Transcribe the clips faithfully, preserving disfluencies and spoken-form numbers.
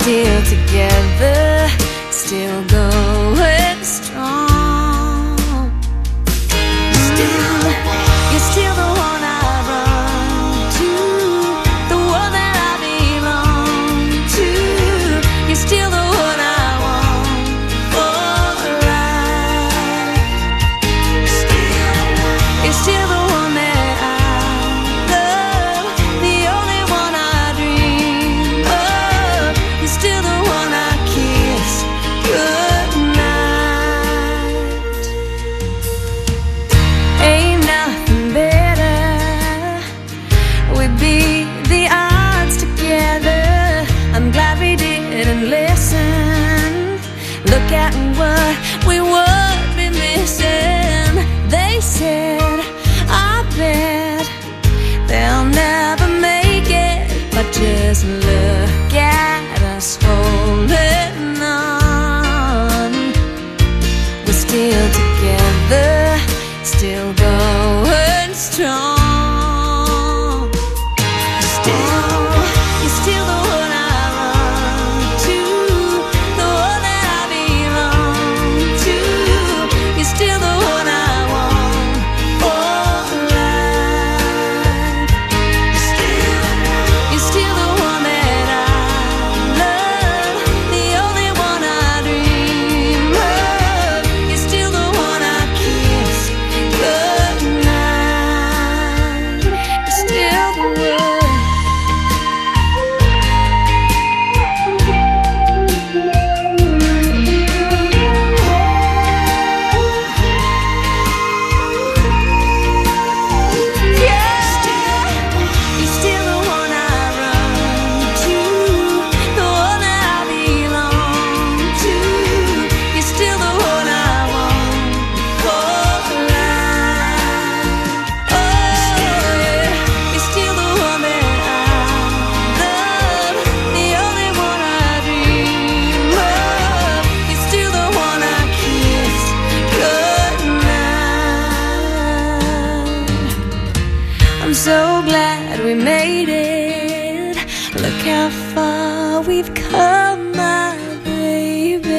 still together, still going strong. Still, you're still the one I run to, the one that I belong to. You're still the one I want for life. Still, you're still the one that I love, the only one I dream of. You're still the one I kiss goodnight. Ain't nothing better. We beat the odds together. I'm glad we didn't listen. Look at what we would be missing. They said, I bet they'll never make it, but just look at us holding on. We're still together, still going strong. Still, you're still the one I run to, the one that I belong to. You're still the one I want for life. Still, you're still the one that I love, the only one I dream of. You're still the one I kiss goodnight. You're still the one. You're still the one I run to, the one that I belong to. You're still the one I want for life. Oh yeah, you're still the one that I love, the only one I dream of. You're still the one I kiss goodnight. I'm so glad we made it. Look how far we've come, my baby.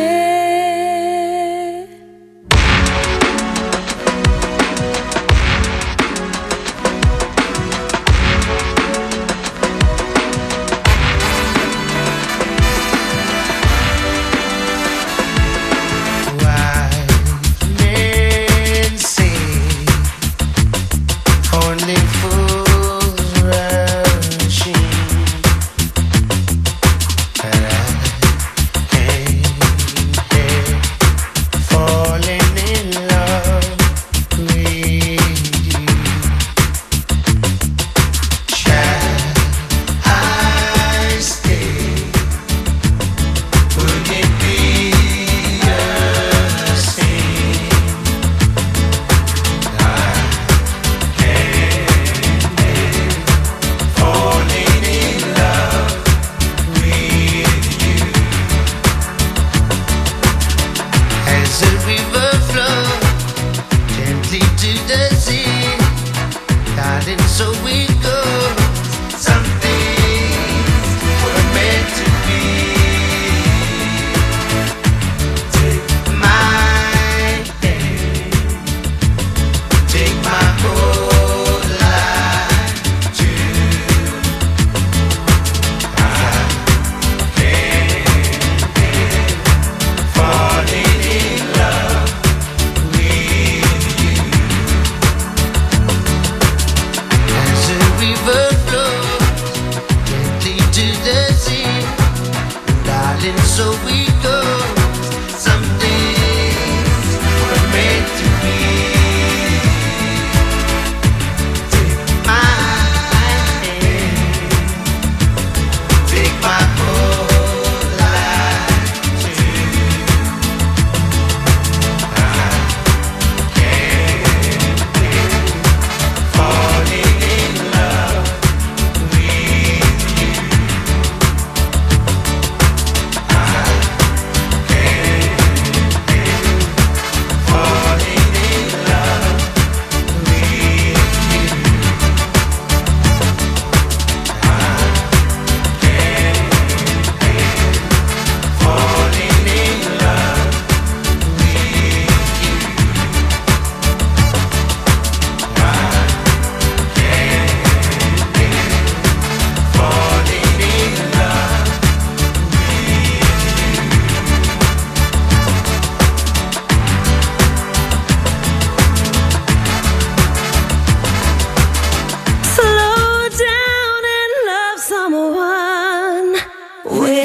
Men say only fools rushing, but I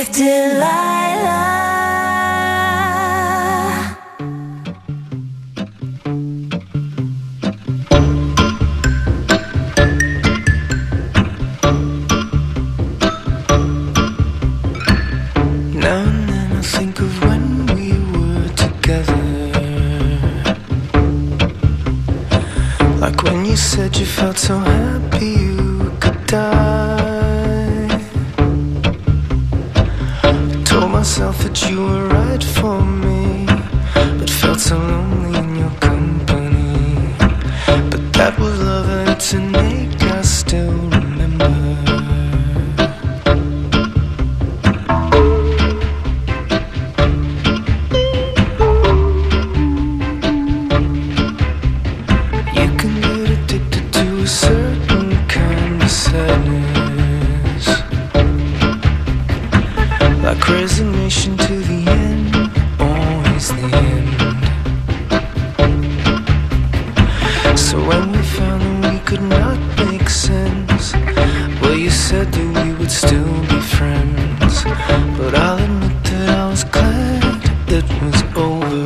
with Delilah. Now and then I think of when we were together, like when you said you felt so happy you could die. I told myself that you were right for me, but felt so lonely in your company. But that was love and it's an ache I still remember. Like resignation to the end, always the end. So when we found that we could not make sense, well, you said that we would still be friends. But I'll admit that I was glad it was over.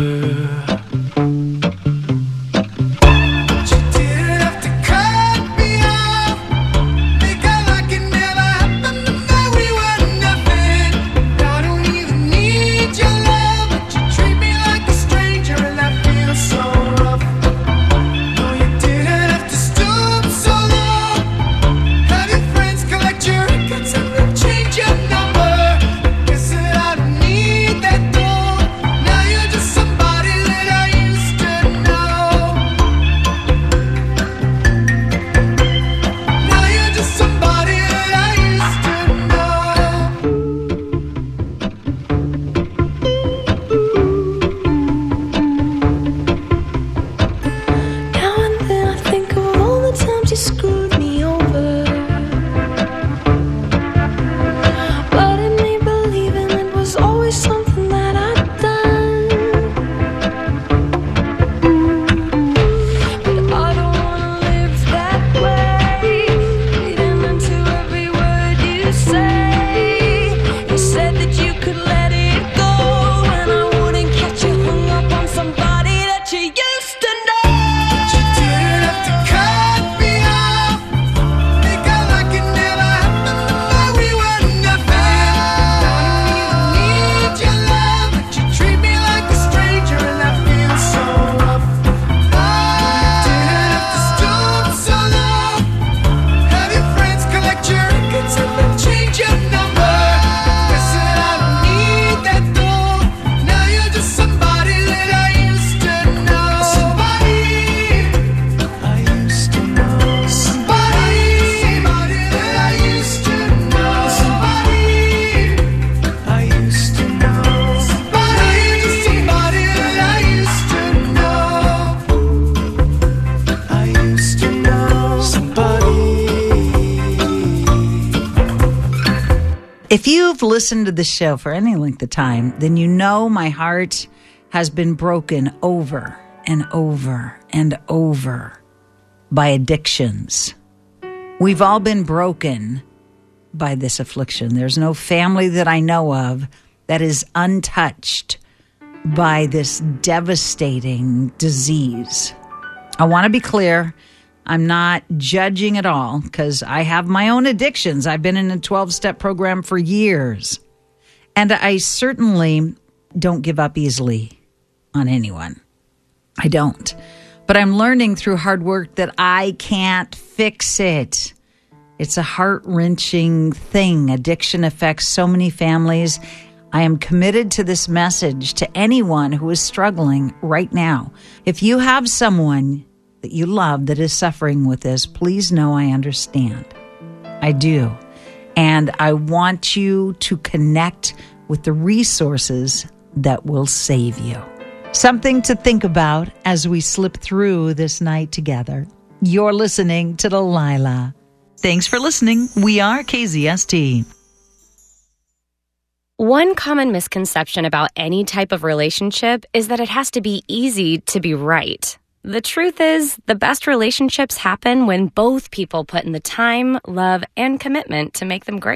If you've listened to the show for any length of time, then you know my heart has been broken over and over and over by addictions. We've all been broken by this affliction. There's no family that I know of that is untouched by this devastating disease. I want to be clear. I'm not judging at all because I have my own addictions. I've been in a twelve-step program for years. And I certainly don't give up easily on anyone. I don't. But I'm learning through hard work that I can't fix it. It's a heart-wrenching thing. Addiction affects so many families. I am committed to this message to anyone who is struggling right now. If you have someone that you love that is suffering with this, please know I understand. I do. And I want you to connect with the resources that will save you. Something to think about as we slip through this night together. You're listening to Delilah. Thanks for listening. We are K Z S T. One common misconception about any type of relationship is that it has to be easy to be right. The truth is, the best relationships happen when both people put in the time, love, and commitment to make them great.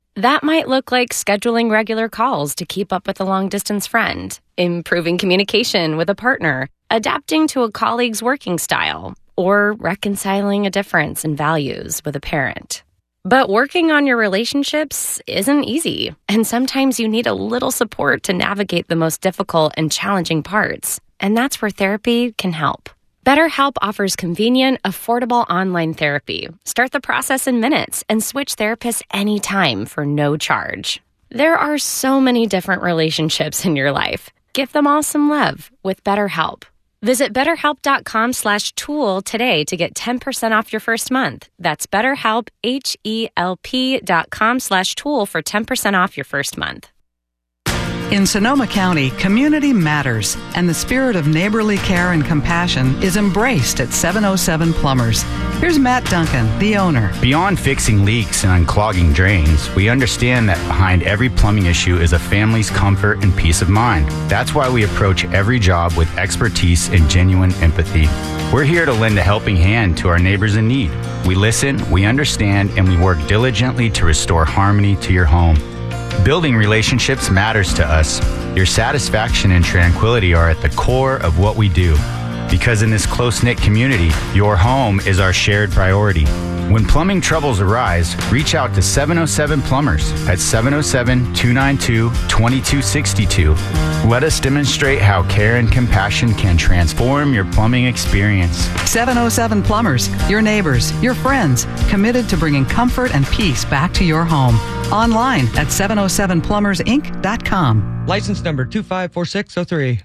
That might look like scheduling regular calls to keep up with a long-distance friend, improving communication with a partner, adapting to a colleague's working style, or reconciling a difference in values with a parent. But working on your relationships isn't easy, and sometimes you need a little support to navigate the most difficult and challenging parts, and that's where therapy can help. BetterHelp offers convenient, affordable online therapy. Start the process in minutes and switch therapists anytime for no charge. There are so many different relationships in your life. Give them all some love with BetterHelp. Visit betterhelp.com slash tool today to get ten percent off your first month. That's BetterHelp, H-E-L-P dot com slash tool for ten percent off your first month. In Sonoma County, community matters, and the spirit of neighborly care and compassion is embraced at seven oh seven Plumbers. Here's Matt Duncan, the owner. Beyond fixing leaks and unclogging drains, we understand that behind every plumbing issue is a family's comfort and peace of mind. That's why we approach every job with expertise and genuine empathy. We're here to lend a helping hand to our neighbors in need. We listen, we understand, and we work diligently to restore harmony to your home. Building relationships matters to us. Your satisfaction and tranquility are at the core of what we do. Because in this close-knit community, your home is our shared priority. When plumbing troubles arise, reach out to seven oh seven Plumbers at seven oh seven, two nine two, two two six two. Let us demonstrate how care and compassion can transform your plumbing experience. seven oh seven Plumbers, your neighbors, your friends, committed to bringing comfort and peace back to your home. Online at seven oh seven plumbers inc dot com. License number two five four six oh three.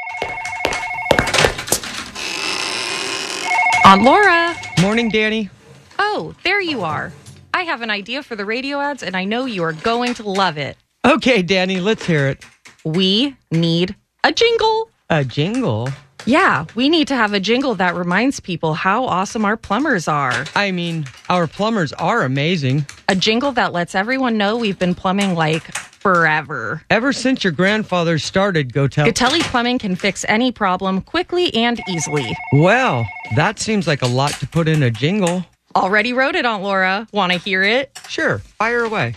Aunt Laura! Morning, Danny. Oh, there you are. I have an idea for the radio ads, and I know you are going to love it. Okay, Danny, let's hear it. We need a jingle. A jingle? Yeah, we need to have a jingle that reminds people how awesome our plumbers are. I mean, our plumbers are amazing. A jingle that lets everyone know we've been plumbing like forever. Ever since your grandfather started, Gotel. Gatelli Plumbing can fix any problem quickly and easily. Well, that seems like a lot to put in a jingle. Already wrote it, Aunt Laura. Want to hear it? Sure, fire away.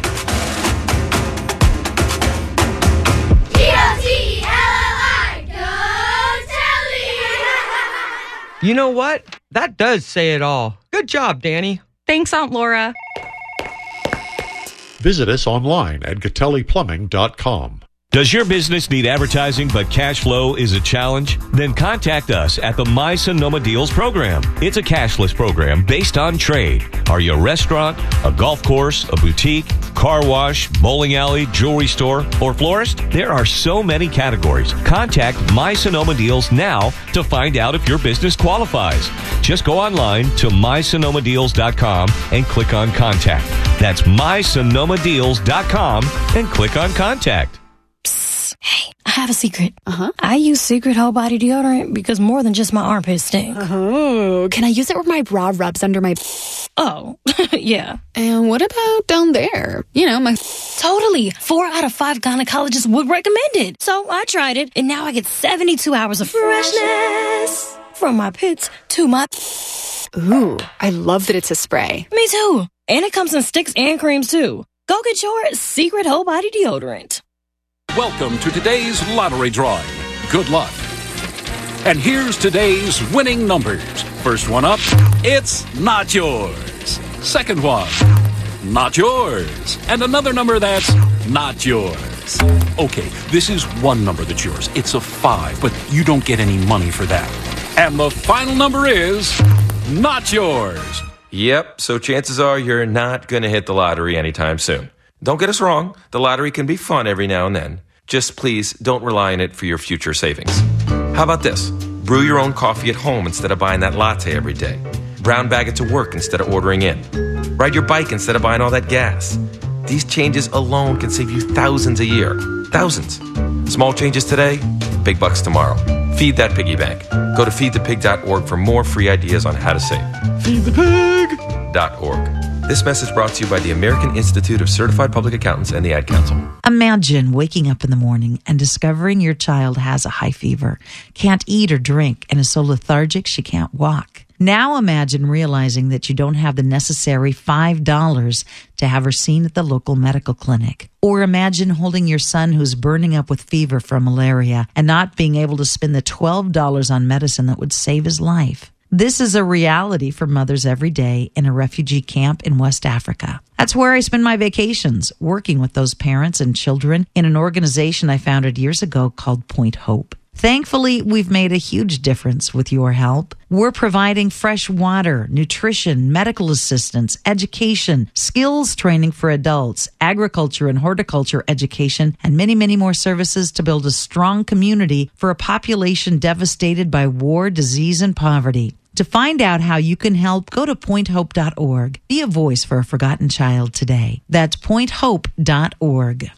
You know what? That does say it all. Good job, Danny. Thanks, Aunt Laura. Visit us online at gatelli plumbing dot com. Does your business need advertising but cash flow is a challenge? Then contact us at the My Sonoma Deals program. It's a cashless program based on trade. Are you a restaurant, a golf course, a boutique, car wash, bowling alley, jewelry store, or florist? There are so many categories. Contact My Sonoma Deals now to find out if your business qualifies. Just go online to my sonoma deals dot com and click on Contact. That's my sonoma deals dot com and click on Contact. Hey, I have a secret. Uh-huh. I use Secret Whole Body Deodorant because more than just my armpits stink. Oh, can I use it where my bra rubs under my... Oh, yeah. And what about down there? You know, my... Totally. Four out of five gynecologists would recommend it. So I tried it, and now I get seventy-two hours of freshness from my pits to my... Ooh, I love that it's a spray. Me too. And it comes in sticks and creams, too. Go get your Secret Whole Body Deodorant. Welcome to today's lottery drawing. Good luck. And here's today's winning numbers. First one up, it's not yours. Second one, not yours. And another number that's not yours. Okay, this is one number that's yours. It's a five, but you don't get any money for that. And the final number is not yours. Yep, so chances are you're not going to hit the lottery anytime soon. Don't get us wrong, the lottery can be fun every now and then. Just please don't rely on it for your future savings. How about this? Brew your own coffee at home instead of buying that latte every day. Brown bag it to work instead of ordering in. Ride your bike instead of buying all that gas. These changes alone can save you thousands a year. Thousands. Small changes today, big bucks tomorrow. Feed that piggy bank. Go to feed the pig dot org for more free ideas on how to save. feed the pig dot org. This message brought to you by the American Institute of Certified Public Accountants and the Ad Council. Imagine waking up in the morning and discovering your child has a high fever, can't eat or drink, and is so lethargic she can't walk. Now imagine realizing that you don't have the necessary five dollars to have her seen at the local medical clinic. Or imagine holding your son who's burning up with fever from malaria and not being able to spend the twelve dollars on medicine that would save his life. This is a reality for mothers every day in a refugee camp in West Africa. That's where I spend my vacations, working with those parents and children in an organization I founded years ago called Point Hope. Thankfully, we've made a huge difference with your help. We're providing fresh water, nutrition, medical assistance, education, skills training for adults, agriculture and horticulture education, and many, many more services to build a strong community for a population devastated by war, disease, and poverty. To find out how you can help, go to point hope dot org. Be a voice for a forgotten child today. That's point hope dot org.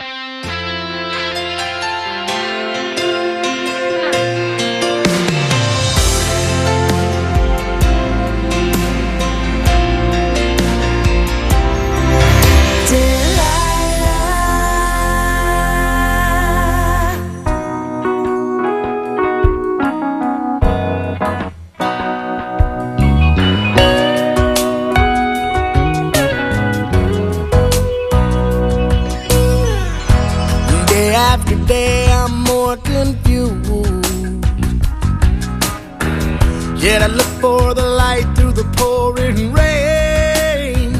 Day I'm more confused. Yet I look for the light through the pouring rain.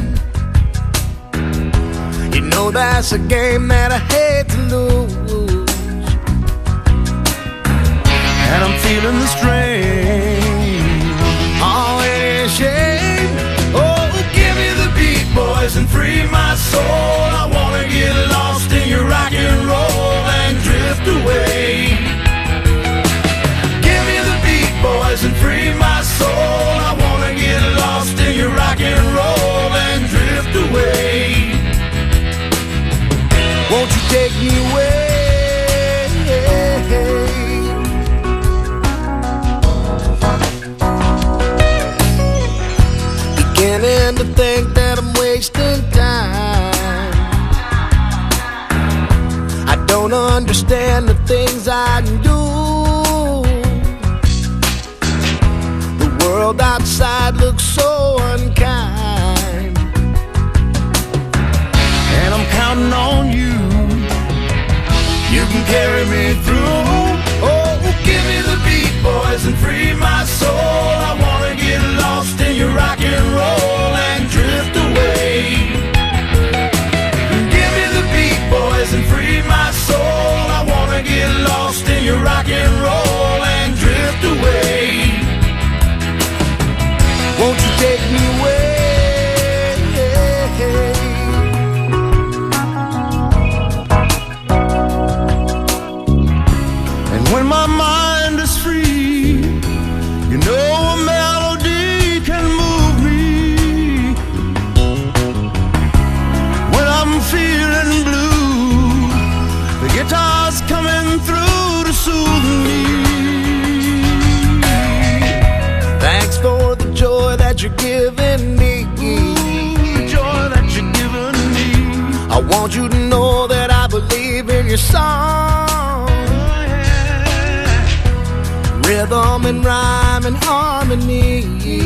You know that's a game that I hate to lose, and I'm feeling the strain. Oh, it is shame. Oh, give me the beat, boys, and free my soul. I wanna get lost in your rock and roll and drift away. Give me the beat, boys, and free my soul. I wanna get lost in your rock and roll and drift away. Won't you take me away? Beginning to think that I'm wasting time. I don't understand the things I do. The world outside looks so unkind, and I'm counting on you. You can carry me through. Oh, give me the beat, boys, and free my soul. I wanna get lost in your rock and roll and drift away. Give me the beat, boys, and free my soul. I wanna get lost in your rock and roll and drift away. Won't you take me away? And when my mind is free, you know a melody can move me. When I'm feeling blue, the guitar's coming through to soothe me. Thanks for the joy that you're giving me. The joy that you're giving me. I want you to know that I believe in your song. Rhythm and rhyme and harmony.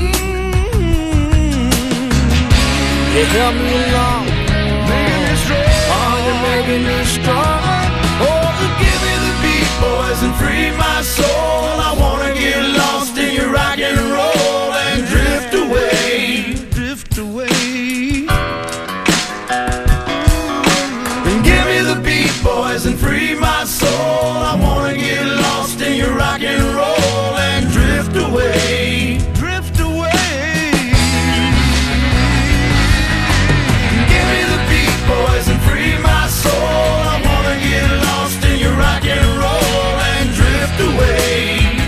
You help me along, making me strong. Oh, you're making me strong. Oh, give me the beat, boys, and free my soul. I wanna get lost in your rock and roll and drift away, drift away. And give me the beat, boys, and free my soul. I wanna get lost in your rock and roll and drift away, drift away. Give me the beat, boys, and free my soul. I wanna get lost in your rock and roll and drift away.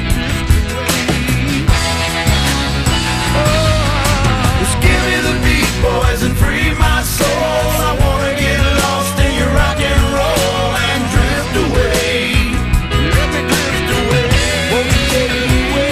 Oh, just give me the beat, boys, and free my soul. I wanna get lost in your rock and roll and drift away. Let me drift away. Won't you take me away?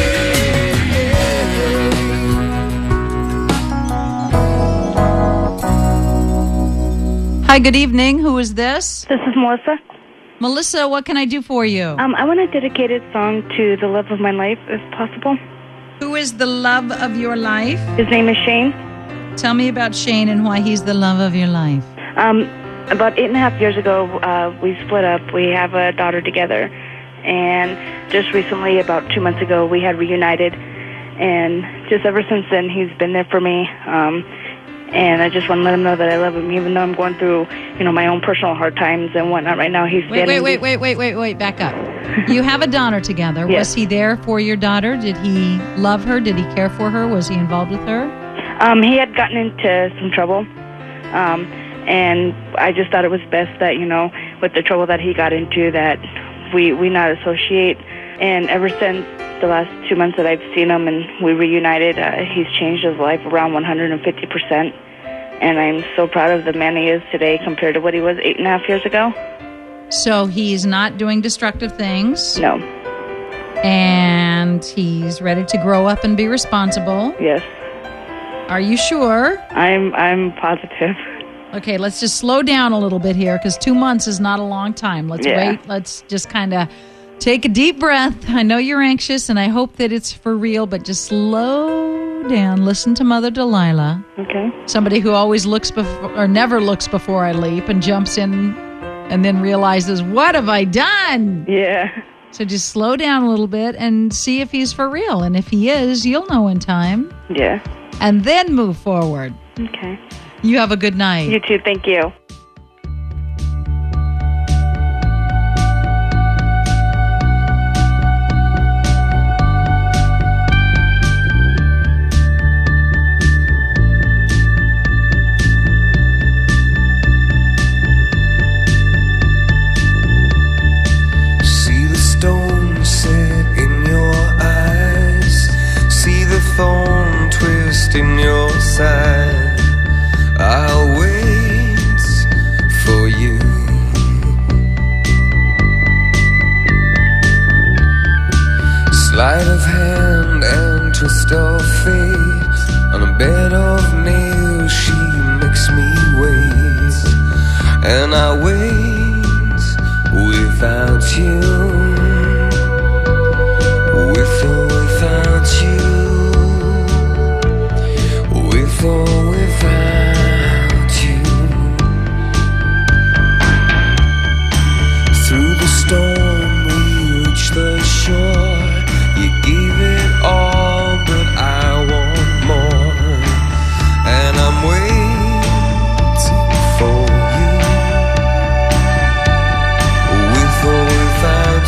Hi, good evening. Who is this? This is Melissa. Melissa, what can I do for you? Um, I want to dedicate a song to the love of my life, if possible. Who is the love of your life? His name is Shane. Tell me about Shane and why he's the love of your life. Um, about eight and a half years ago, uh, we split up. We have a daughter together. And just recently, about two months ago, we had reunited. And just ever since then, he's been there for me. Um, and I just want to let him know that I love him, even though I'm going through, you know, my own personal hard times and whatnot. Right now, he's Wait, standing. wait, wait, wait, wait, wait, wait. Back up. You have a daughter together. Yes. Was he there for your daughter? Did he love her? Did he care for her? Was he involved with her? Um, he had gotten into some trouble, um, and I just thought it was best that, you know, with the trouble that he got into, that we, we not associate. And ever since the last two months that I've seen him and we reunited, uh, he's changed his life around one hundred fifty percent. And I'm so proud of the man he is today compared to what he was eight and a half years ago. So he's not doing destructive things? No. And he's ready to grow up and be responsible? Yes. Are you sure? I'm I'm positive. Okay, let's just slow down a little bit here because two months is not a long time. Let's Yeah. wait. Let's just kind of take a deep breath. I know you're anxious, and I hope that it's for real, but just slow down. Listen to Mother Delilah. Okay. Somebody who always looks before or never looks before I leap and jumps in and then realizes, what have I done? Yeah. So just slow down a little bit and see if he's for real. And if he is, you'll know in time. Yeah. And then move forward. Okay. You have a good night. You too. Thank you. See the stone set in your eyes. See the thorn twist in your side. I'll wait for you. Sleight of hand and twist of fate. On a bed of nails she makes me wait. And I wait without you. With or without you. With or without you. Through the storm we reach the shore. You gave it all, but I want more. And I'm waiting for you. With or without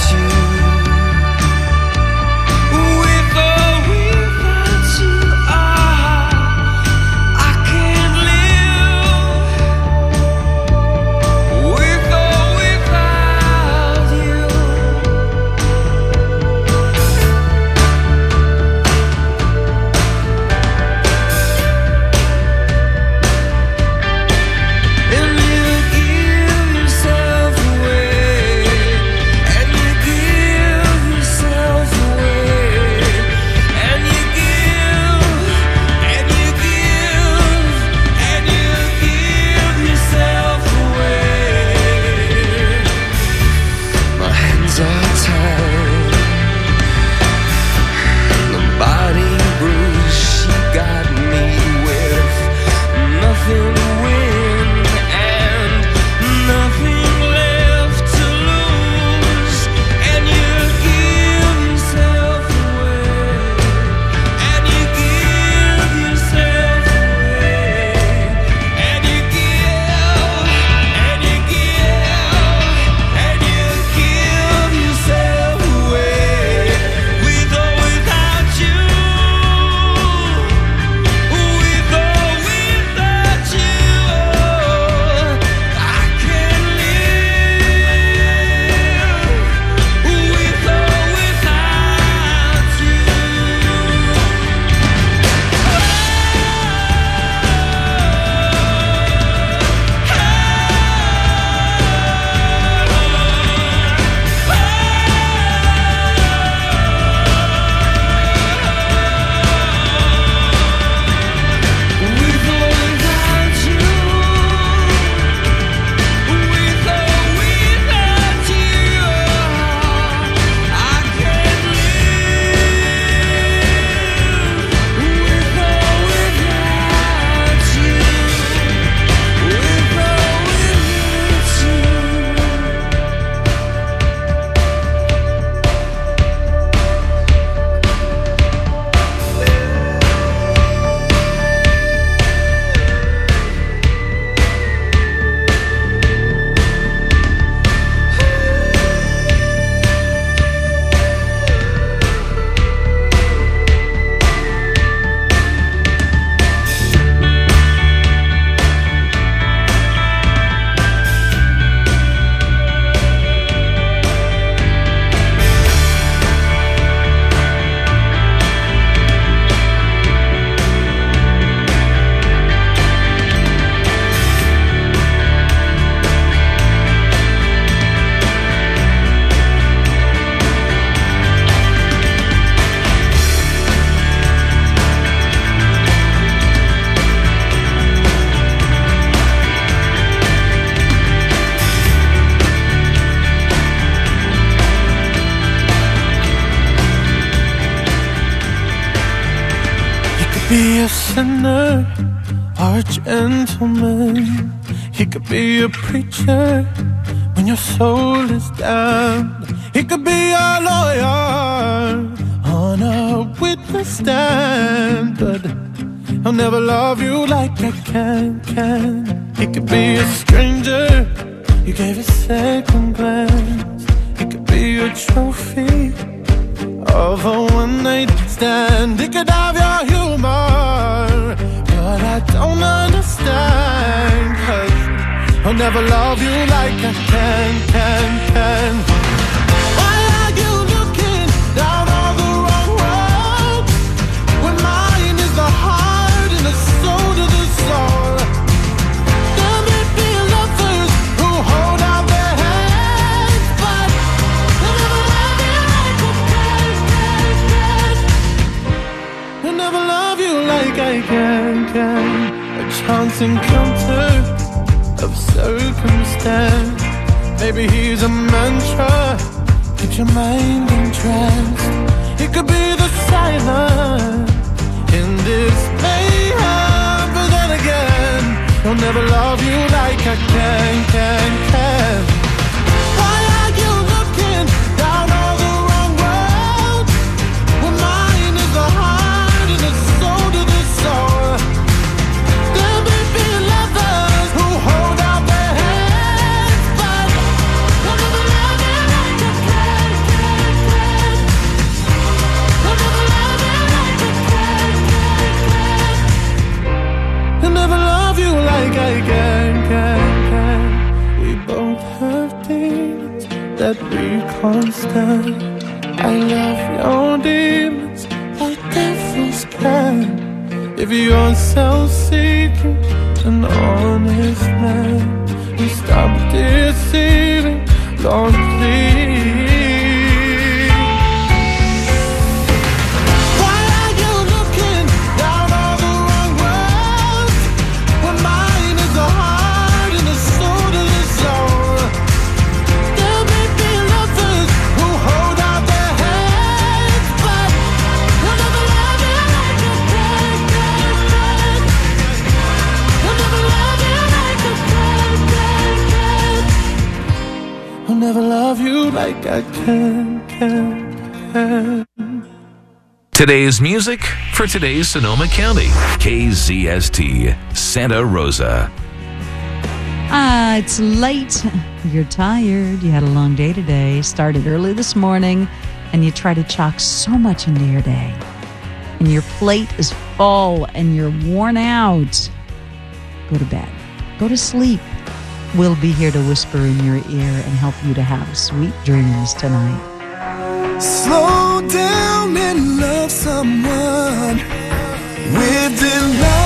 be a sinner or a gentleman. He could be a preacher when your soul is down. He could be a lawyer on a witness stand, but I'll never love you like I can, can. He could be a stranger you gave a second glance. He could be a trophy of a one-night stand. He could have your humor, but I don't understand, 'cause I'll never love you like I can, can, can. Why are you looking down all the wrong roads when mine is the heart and the soul to the soul? There may be lovers who hold out their hands, but they'll never love you like I can, can, can. They'll never love you like I can, can. A chance encounter of circumstance. Maybe he's a mantra, keep your mind entranced. He could be the silence in this mayhem, but then again, he'll never love you like I can, can, can. Why are you looking down all the wrong roads when mine is the heart and the soul to the soul? There may be lovers who hold out their hands, but they'll never love you like I can, can, can. They'll never love you like I can, can, can. They'll never love you like I can, can, can. We both have demons that we can't stand. I love your demons like devils can. If you're self-seeking, an honest man, you stop deceiving, Lord, please. Why are you looking down all the wrong roads when mine is the heart and the soul to the soul? There may be lovers who hold out their hands, but they'll never love you like I can, can, can. They'll never love you like I can, can, can. I'll never love you like I can, can, can. Today's music for today's Sonoma County. K Z S T, Santa Rosa. Ah, it's late. You're tired. You had a long day today. Started early this morning, and you try to chalk so much into your day. And your plate is full, and you're worn out. Go to bed. Go to sleep. We'll be here to whisper in your ear and help you to have sweet dreams tonight. Slow down and love someone with delight.